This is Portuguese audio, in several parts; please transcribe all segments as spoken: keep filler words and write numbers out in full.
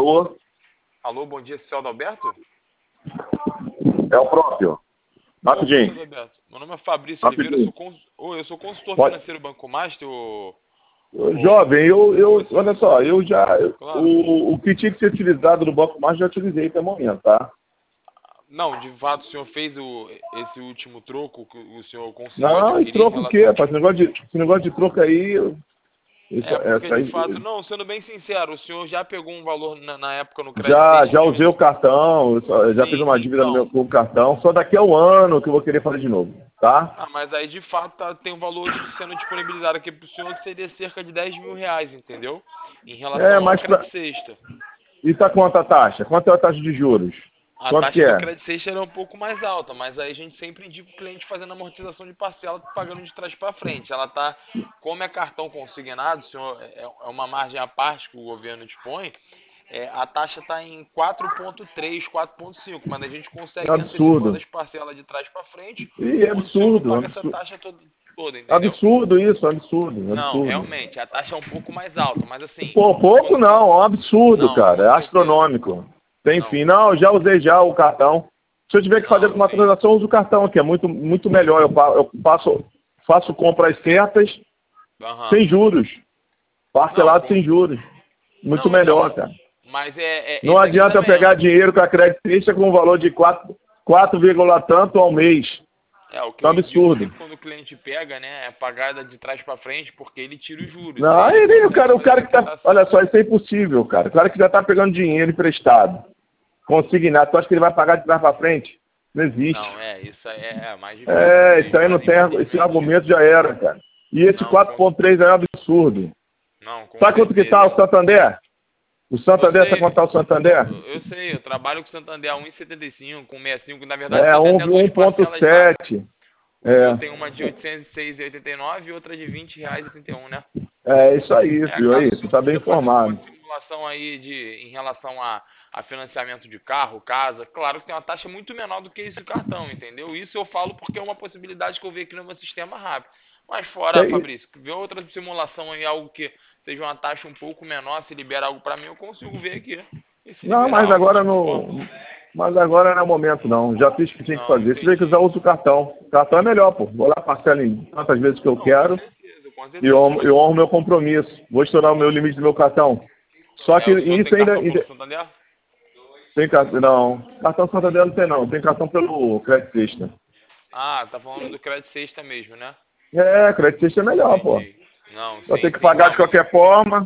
Alô? Alô, bom dia, senhor Adalberto? É o próprio. Rapidinho. Bom dia, Adalberto. Meu nome é Fabrício Rapidinho. Oliveira, eu sou, cons... Oi, eu sou consultor Pode. financeiro Banco Master. O... Ô, Jovem, eu, eu, Oi, olha só, eu já, claro. o, o que tinha que ser utilizado no Banco Mais já utilizei até o momento, tá? Não, de fato, o senhor fez o, esse último troco que o senhor conseguiu Não, e adquirir em troco o quê, relação... rapaz? Esse negócio de, esse negócio de troco aí, eu- isso, É, porque essa de aí, fato, não, sendo bem sincero, o senhor já pegou um valor na, na época no Credit já, Station já de usei o vinte... cartão, eu só- eu já fiz Sim, uma dívida no então... meu com o cartão, só daqui a um ano que eu vou querer fazer de novo, tá? Ah, mas aí de fato tá- tem um valor de- sendo disponibilizado aqui para o senhor que seria cerca de dez mil reais, entendeu? Em É, relação ao mas pra, Credit Sexta. e tá quanto a taxa? Quanto é a taxa de juros? A Quanto que taxa do é? Credit Sexta é um pouco mais alta, mas aí a gente sempre indica o cliente fazendo amortização de parcela, pagando de trás para frente. Ela tá, como é cartão consignado, senhor, é é uma margem à parte que o governo dispõe, é, a taxa está em quatro ponto três, quatro ponto cinco, mas a gente É consegue ir antecipando absurdo. as parcelas de trás para frente, Ih, é onde o senhor não absurdo, paga essa absurdo. taxa toda, toda, entendeu? Absurdo isso, absurdo, Não, absurdo. realmente, a taxa é um pouco mais alta, mas assim, Pô, pouco quando o senhor... não, é um absurdo, Não, cara. com É certeza. astronômico. Tem Não, fim. Não, eu já usei já o cartão. Se eu tiver que fazer não, uma sim. transação, eu uso o cartão, que é muito, muito melhor. Eu, pa- eu passo, faço compras certas, Aham. sem juros. Não, Parcelado com... sem juros. Muito não, então, melhor, ma- cara. mas é, é Não esse aqui adianta eu também é, pegar dinheiro com a Credit Suisse com um valor de quatro, quatro vírgula tanto ao mês. é o que É um eu indico absurdo. sempre quando o cliente pega, né, é pagada de trás para frente, porque ele tira os juros, e Não, aí ele ele, o consegue cara, o fazer cara essa que tá. Olha quitação. só, isso é impossível, cara. O cara que já tá pegando dinheiro emprestado, consignado, tu acha que ele vai pagar de trás para frente? Não existe. Não, é, isso aí é, é mais difícil É, isso mesmo, aí não mas tem. Esse infelizmente, argumento já era, cara. E esse não, quatro com, ponto três é um absurdo. não, com Sabe quanto que tá o certeza. Santander? O Eu Santander, sabe sei, quanto tá o Santander? eu, eu sei, eu trabalho com o Santander a um e setenta e cinco, com sessenta e cinco, na verdade É só tem um, até duas parcelas lá. 1.7. O meu É. tem uma de oitocentos e seis reais e oitenta e nove e outra de vinte reais e oitenta e um, né? É isso aí, É, viu caso aí? o Você senhor tá bem queira fazer alguma informado. simulação aí de, em relação a, a financiamento de carro, casa, claro que tem uma taxa muito menor do que esse cartão, entendeu? Isso eu falo porque é uma possibilidade que eu vejo aqui no meu sistema rápido. Mas fora, Tem- Fabrício, ver outra simulação aí, algo que seja uma taxa um pouco menor, se libera algo para mim, eu consigo ver aqui. E se Não, liberar mas algo agora dessa forma. não. Mas agora não é o momento, não. Já fiz o que tinha que Não, fazer. Se tiver que usar, entendi. eu uso o cartão. O cartão é melhor, pô. Vou lá, parcela em tantas vezes que eu Não, com quero certeza, com e eu, certeza. honro- eu honro meu compromisso. Vou estourar o meu limite do meu cartão. Só É, que o senhor tem isso ainda. cartão pelo ainda Santander? tem cartão. Não. Cartão Santander não tem, não. Tem cartão pelo Credit System. Ah, tá falando do Credit Sexta mesmo, né? É, Credit System é melhor, pô. Entendi. Não, Vai ter sim, que sim. pagar Não, de mas qualquer forma.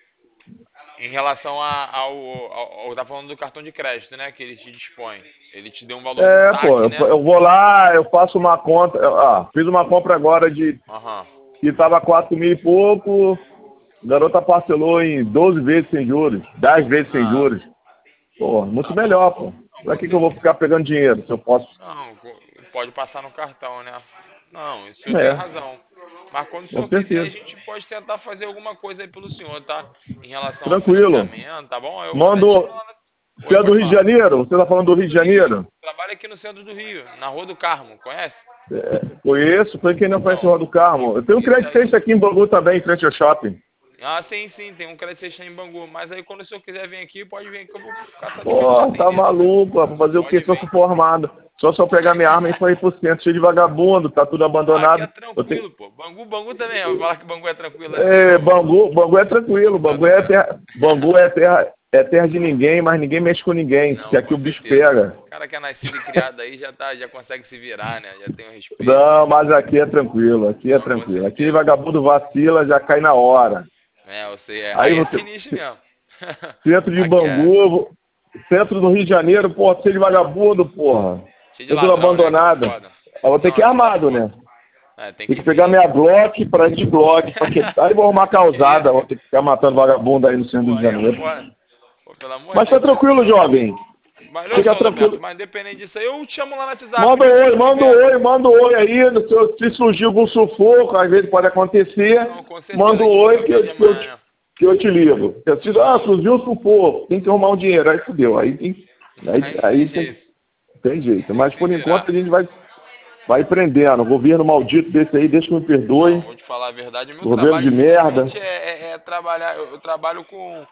em relação a- ao, ao, ao- tá falando do cartão de crédito, né? Que ele te dispõe. Ele te deu um valor no É, pô. saque, Eu, né? eu vou lá, eu faço uma conta. eu- Ah, fiz uma compra agora de. Aham. Que tava quatro mil e pouco. A garota parcelou em doze vezes sem juros, dez vezes sem Ah, juros. Pô, muito tá bom. melhor, pô. Não, Pra com que que eu vou certeza. ficar pegando dinheiro se eu posso? Não, co- pode passar no cartão, né? Não, o senhor tem É, razão. Mas quando o com senhor quiser, a certeza. gente pode tentar fazer alguma coisa aí pelo senhor, tá? Em relação ao Tranquilo. financiamento, tá bom? Eu vou até te Mando. falar. na- Você Oi, é do pode Rio de falar. Janeiro? Você tá falando do Rio Sou de do Rio. Janeiro? Trabalho aqui no centro do Rio, na Rua do Carmo, conhece? É, conheço, foi quem não conhece o Então, Rua do Carmo. Eu tenho um isso crédito aí. Sexta aqui em Bangu também, em frente ao shopping. Ah, sim, sim, tem um Credit Station em Bangu. Mas aí quando o senhor quiser vir aqui, pode vir que eu vou ficar satisfeito de Pô, tá atender. maluco, ó, vou fazer o quê? Pode Só vir. se for armado. Só se eu pegar minha arma e sair por cento, cheio de vagabundo, tá tudo Ah, aqui é abandonado. Eu tenho... tranquilo, pô. Bangu, Bangu também. Eu vou falar que Bangu é tranquilo assim, É, não. Bangu, Bangu é tranquilo, Tá Bangu é certo. terra, Bangu é terra, é terra de ninguém, mas ninguém mexe com ninguém, que Não, aqui com o bicho certeza. pega. O cara que é nascido e criado aí já, tá, já consegue se virar, né? Já tem o respeito. Não, mas aqui é tranquilo, aqui é Não, com tranquilo. Aqui certeza. vagabundo vacila, já cai na hora. É, eu sei. É. Aí Aí é você, sinistro mesmo. centro de Aqui é Bangu, eu vou- centro do Rio de Janeiro, porra, cheio de vagabundo, porra. cheio de Tô tudo ladrão, né? Que é abandonado. foda. Eu vou ter Não, que ir aqui tá armado, foda. né? É, tem Tem que que pegar vir. minha Glock pra ir de Glock, pra que... aí vou arrumar Que causada, isso? vou ter que ficar matando vagabundo aí no centro do Pô, Rio de aí é Janeiro. foda. Pô, pelo amor Mas de tá Deus. tranquilo, jovem. Valeu, Fica senhor Roberto, tranquilo. mas independente disso aí, eu te chamo lá no WhatsApp, Manda né, um se oi, eu manda um tiver. oi, manda um oi aí. no seu- Se surgir algum sufoco, às vezes pode acontecer. Não, com certeza, Manda a um gente oi fica que até eu, de que eu, amanhã, né? que eu te ligo. Se, ah, Não, surgiu um sufoco, tem que arrumar um dinheiro. Aí fudeu. Aí, tem- aí, aí não tem aí tem, jeito, tem jeito. tem que Mas se por enquanto a virar. gente vai, vai prendendo. O governo maldito desse aí, deixa que me Não, perdoe. vou te falar a verdade, o meu Governo trabalho de merda. infelizmente é, é- é trabalhar, eu, eu trabalho com,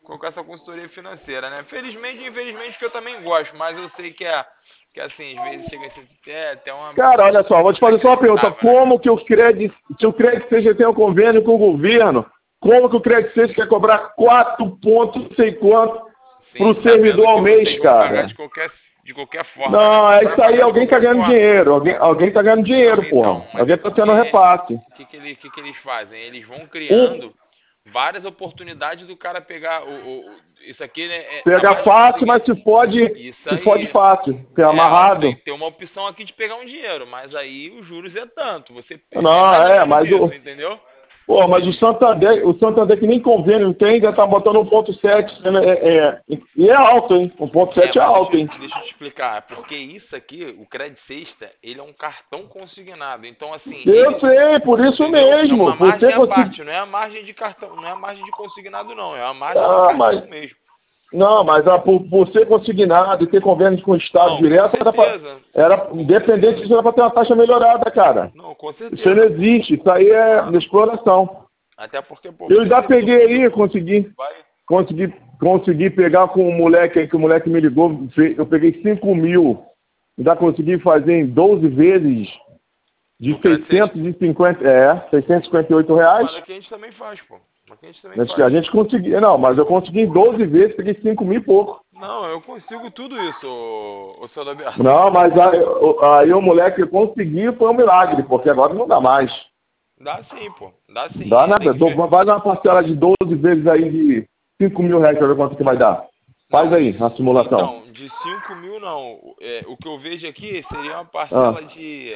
colocar essa consultoria financeira, né? Felizmente, infelizmente, que eu também gosto, mas eu sei que é, que assim, às vezes chega a ser até, até uma Cara, olha só, vou te fazer só uma pergunta. inacreditável, né? Como que o Credit, se o Credit Suisse tem um convênio com o governo, como que o Credit Suisse quer cobrar quatro pontos, não sei quanto, Sim, pro sabendo servidor ao que mês, vocês vão pagar cara? de qualquer, de qualquer forma, né? Não, é Vai isso aí, pagar de alguém tá qualquer ganhando forma. dinheiro, alguém, alguém tá ganhando dinheiro, Não, porra. então, mas é Alguém tá tendo porque repasse. o que, que, ele, que, que eles fazem? Eles vão Um, criando várias oportunidades do cara pegar o, o- o- isso aqui, né? É, a pega mais fácil, mas conseguir. se fode, Isso se fode aí. fácil, porque é É, ó, tem, amarrado. tem uma opção aqui de pegar um dinheiro, mas aí os juros é tanto, você é Não, mais ou é, menos mas isso, o, entendeu? pô, mas o Santander, o Santander que nem convênio tem, já tá botando um ponto sete, né, é, é, e é alto, hein? Um ponto É, sete é mas deixa, alto, eu- hein? deixa eu te explicar, porque isso aqui, o Credit Sexta, ele é um cartão consignado, então assim, Eu ele, sei, por isso entendeu? É mesmo. uma margem Você à conseguiu. parte, não é a margem de cartão, não é a margem de consignado não, é a margem de Ah, mas cartão mesmo. não, mas a, por, por ser consignado e ter convênio com o Estado Não, com direto, era, pra, certeza, era com independente certeza. disso, era para ter uma taxa melhorada, cara. Não, com Isso aí não certeza, existe, isso aí é claro. exploração. Até porque, pô, Eu você já ser peguei sócio do aí, banco, consegui, vai, consegui, consegui pegar com um moleque aí, que o moleque me ligou, fe- eu peguei cinco mil, ainda consegui fazer em doze vezes de no Credit Sexta. seiscentos e cinquenta, é, seiscentos e cinquenta e oito reais. Mas aqui a gente também faz, pô. Aqui a gente também Acho que a faz. gente conseguiu, não, mas eu consegui em doze vezes, peguei cinco mil e pouco. Não, eu consigo tudo isso, ô, ô seu Roberto. Não, mas aí, aí o moleque conseguiu, foi um milagre, porque agora não dá mais. Dá sim, pô. Dá sim. Dá É, tem nada, que dou- ver. vai dar uma parcela de doze vezes aí de cinco mil reais pra ver quanto que vai dar. Faz Não, aí, de, na simulação. então, de cinco mil não. O- É, o que eu vejo aqui seria uma Ah, parcela de.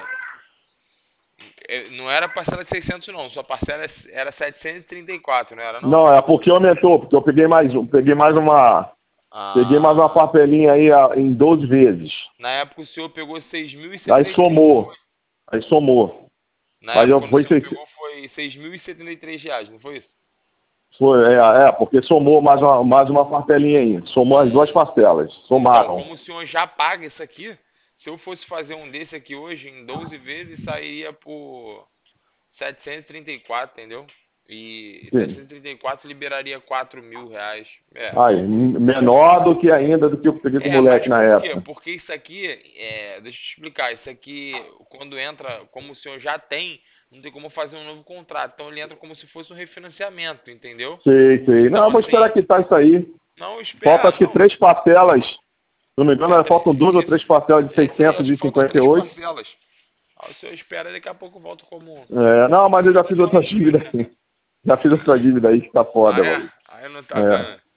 É, não era parcela de seiscentos não. Sua parcela é- era setecentos e trinta e quatro, não era não? não, é porque aumentou, porque eu peguei mais um, peguei mais uma, peguei mais uma Ah, papelinha aí ah, em doze vezes. na época o senhor pegou seis mil e Aí setenta e três. somou, aí somou. Na Mas época eu quando o foi, senhor seis- pegou foi seis mil e setenta e três reais, não foi isso? foi é, é, porque somou mais uma, mais uma parcelinha aí. Somou as duas parcelas, Então, somaram. como o senhor já paga isso aqui, se eu fosse fazer um desse aqui hoje, em doze vezes, sairia por setecentos e trinta e quatro, entendeu? E Sim. setecentos e trinta e quatro liberaria quatro mil reais. É. Aí, m- menor do que ainda do que eu peguei com o É, mas moleque na por quê? época. Porque isso aqui, é, deixa eu te explicar, isso aqui, quando entra, como o senhor já tem, não tem como fazer um novo contrato. Então ele entra como se fosse um refinanciamento, entendeu? Sei, sei. Não, Então eu vou esperar assim, quitar isso aí. não Falta espera, acho que não. três parcelas. Se não me engano, Falta faltam duas ou esse, três parcelas de esse aí, seiscentos acho e que falta cinquenta e três oito. parcelas. Aí o senhor espera, daqui a pouco volta como. É, não, mas eu já fiz Como outra antes, dívida aqui. Já fiz outra dívida aí que tá ah, foda, é? mano. Aí não tá É. dando.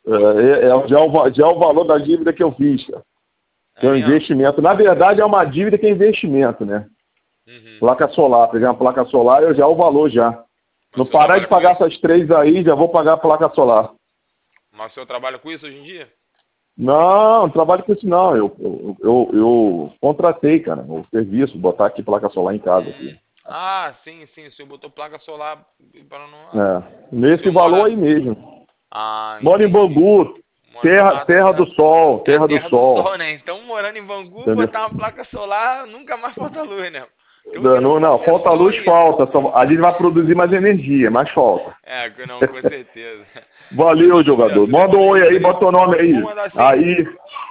É, é, é, já, é o, va- já é o valor da dívida que eu fiz, cara. Que É é um mesmo? investimento. Na verdade, é uma dívida que é investimento, né? Uhum. Placa solar. Peguei uma placa solar, eu já é o valor já. Mas Não o senhor parar de trabalha com pagar isso? essas três aí, já vou pagar a placa solar. Mas o senhor trabalha com isso hoje em dia? Não, não trabalho com isso não. Eu, eu, eu, eu contratei, cara, o serviço, botar aqui placa solar em casa Hum. aqui. Ah, sim, sim. O senhor botou placa solar para não. Ah, É, o nesse senhor valor mora. aí mesmo. Ah, Moro em entendi. Bangu, Mora no terra, mato terra do mesmo. sol, É a terra do terra do sol. sol, né? Então, morando em Bangu, Entendeu? botar uma placa solar, nunca mais falta luz, né? Porque o que não Não, não, falta é falta sol luz, aí. falta. Só- a gente vai produzir mais energia, mais falta. É, não, com certeza. Ô, Valeu, seu jogador. Roberto, Manda um demorou oi isso aí, aí. bota o nome Vou aí. mandar sim. Aí,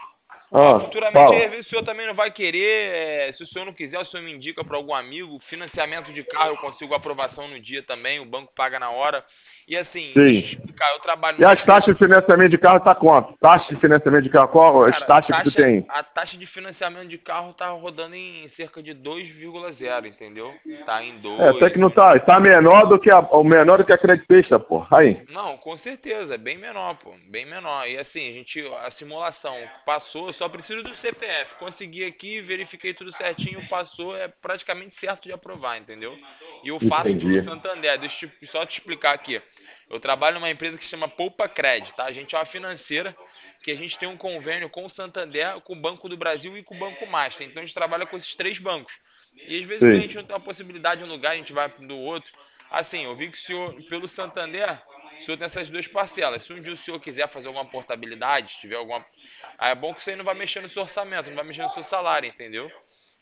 Ó, ah, futuramente, às fala. vezes o senhor também não vai querer, é, se o senhor não quiser, o senhor me indica para algum amigo, financiamento de carro eu consigo aprovação no dia também, o banco paga na hora. E assim, deixa eu te Sim. explicar, eu trabalho E numa as empresa, taxas de financiamento de carro tá quanto? Taxa de financiamento de carro, qual as cara, taxas que tu taxa, tem? a taxa de financiamento de carro tá rodando em cerca de dois vírgula zero, entendeu? Tá em É, até que dois. não tá. Tá menor do que a, o menor do que a Credit Pista, pô. Aí. Não, com certeza, é bem menor, pô, bem menor. E assim, a gente, a simulação passou, eu só preciso do C P F. Consegui aqui, verifiquei tudo certinho, passou, é praticamente certo de aprovar, entendeu? E eu faço pelo Entendi. Santander, deixa eu te- só te explicar aqui. Eu trabalho numa empresa que se chama Poupa Cred, tá? A gente é uma financeira que a gente tem um convênio com o Santander, com o Banco do Brasil e com o Banco Master. Então a gente trabalha com esses três bancos. E às vezes o cliente Sim. não tem uma possibilidade de um lugar, a gente vai do outro. Assim, eu vi que o senhor, pelo Santander, o senhor tem essas duas parcelas. Se um dia o senhor quiser fazer alguma portabilidade, se tiver alguma. Aí é bom que isso aí não vai mexer no seu orçamento, não vai mexer no seu salário, entendeu?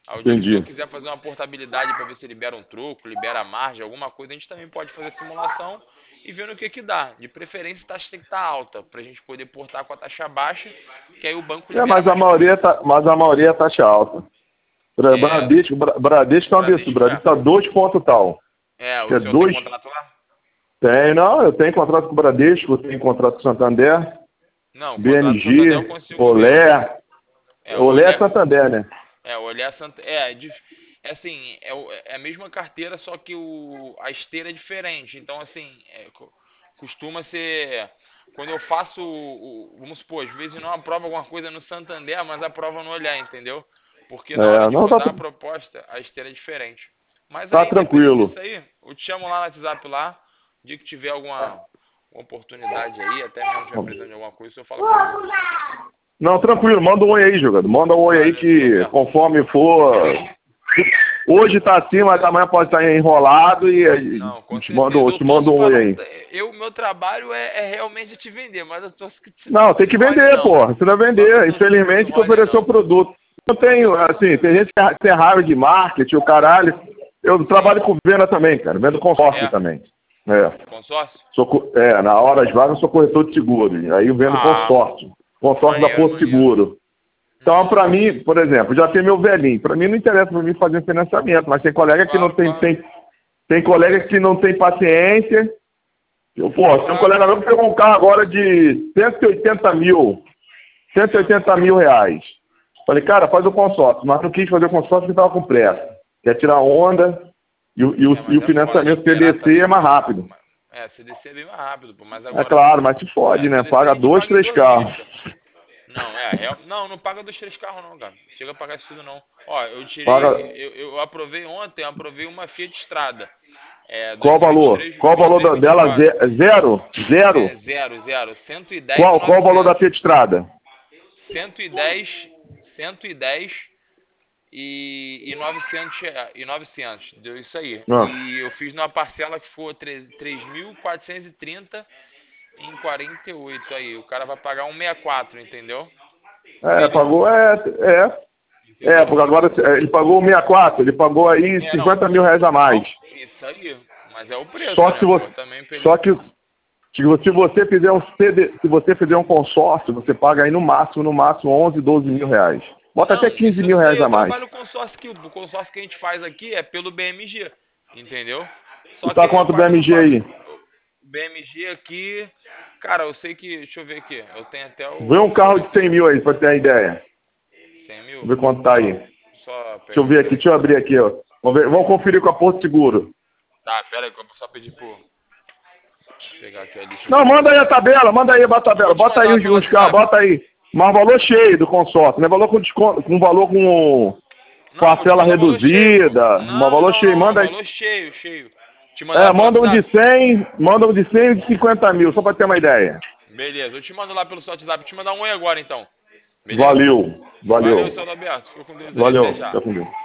Aí o dia que Entendi. eu quiser fazer uma portabilidade para ver se libera um troco, libera a margem, alguma coisa, a gente também pode fazer simulação e ver no que que dá. De preferência, a taxa tem que estar alta, para a gente poder portar com a taxa baixa, que aí o banco É, libera mas a mais maioria coisa. tá, mas a maioria é taxa alta. Bra- É, Bradesco, Bra- Bradesco é um absurdo. Bradesco Bradesco tá dois ponto tal. é, o Que é senhor dois. tem contrato lá? Tem, não, eu tenho contrato com o Bradesco, eu tenho contrato com o Santander, Não, o contrato do B M G, Santander eu consigo ver. Olé. É, o Olé é Olé, Santander, né? é, o Olé é Sant- é, é, dif- é assim, é, o- é a mesma carteira, só que o, a esteira é diferente. Então, assim, é, co- costuma ser. Quando eu faço, o, o- vamos supor, às vezes não aprovo alguma coisa no Santander, mas aprova no Olhar, entendeu? Porque na hora É, de não, tá, mandar a proposta, a esteira é diferente. Mas tá aí, independente tranquilo. disso aí, eu te chamo lá no WhatsApp lá, o dia que tiver alguma, uma oportunidade aí, até mesmo tiver precisando de alguma coisa, eu falo comigo. Não, tranquilo, manda um oi aí, jogador. Manda um oi aí Valeu, que Roberto. conforme for. Hoje tá assim, mas amanhã pode estar enrolado e aí Não, com te certeza. manda, Eu te manda torço um pra oi não. aí. Eu, meu trabalho é, é realmente te vender, mas eu torço que você Não, tem que role, vender, não. pô. Você vai Mas vender. eu torço que Infelizmente, que role, ofereceu o não. produto. Eu tenho, assim, tem gente que tem raiva de marketing, o caralho. Eu trabalho com venda também, cara. Vendo consórcio É? também. É. Consórcio? Sou, co- é, na hora vagas eu sou corretor de seguro. Aí eu vendo Ah, consórcio. Consórcio da maneiro, Porto maneiro. Seguro. Então, para mim, por exemplo, já tem meu velhinho. Para mim não interessa para mim fazer financiamento, mas tem colega que não Claro, tem, claro. tem, tem colega que não tem paciência. Eu, pô, tem um Claro. colega meu que pegou um carro agora de cento e oitenta mil. cento e oitenta mil reais. Falei, cara, faz o consórcio. Mas não quis fazer o consórcio porque estava com pressa. Quer tirar onda e, o- e, o, É, mas e o é financiamento foda de esperar C D C também. é mais rápido. É, C D C é bem mais rápido, pô. Mas É agora. claro, mas se fode, É, né? C D C a Paga gente dois, paga em três dois carros. dias, cara. Não, é, real... não, não paga dos três carros não, cara. Chega a pagar isso tudo não. Ó, eu tirei, Paga... eu, eu aprovei ontem, eu aprovei uma Fiat Strada. É, Qual o valor? dois mil e vinte e três, Qual o valor da- dela? dois mil e vinte e quatro. Ze- Zero? Zero? É, zero, zero. cento e dez Qual, e qual o valor da novecentos. Fiat Strada? cento e dez, cento e dez e, e novecentos, rea- e novecentos. Deu isso aí. Ah. E eu fiz numa parcela que foi três mil quatrocentos e trinta em quarenta e oito aí. O cara vai pagar um sessenta e quatro, entendeu? É, pagou, é, é. É, porque agora é, ele pagou sessenta e quatro, ele pagou aí É, cinquenta não. mil reais a mais. Isso aí. Mas é o preço, Só né, que você, pô? Também pelo... só que se você, se você fizer um C D, se você fizer um consórcio, você paga aí no máximo, no máximo onze, doze mil reais. Bota Não, até quinze isso mil eu sei, reais eu a mais. trabalho com consórcio que o consórcio que a gente faz aqui é pelo B M G, entendeu? Só E tá que quanto o quase B M não G faço. aí? O B M G aqui, cara, eu sei que, deixa eu ver aqui, eu tenho até o... Vê um carro de cem mil aí, pra ter uma ideia. cem mil? Vamos ver quanto tá aí. Só Deixa eu ver aqui, deixa eu abrir aqui, ó. Vamos, ver, vamos conferir com a Porto Seguro. Tá, pera aí, que eu vou só pedir pro... Deixa eu pegar aqui a lista. Não, manda aí a tabela, manda aí a tabela. Bota aí os, os carros, bota aí. Mas valor cheio do consórcio, não é valor com desconto, com valor com Não, parcela vou te mandar valor reduzida, cheio. um Não, valor não, cheio, não, manda aí. valor cheio, cheio. Te mandar É, pelo manda um de WhatsApp? cem, manda um de cem e de cinquenta mil, só pra ter uma ideia. Beleza, eu te mando lá pelo seu WhatsApp. Vou te mandar um oi agora, então. Beleza? Valeu, valeu. Valeu, seu Roberto. Ficou com Deus aí. Valeu, Até já. fica com Deus.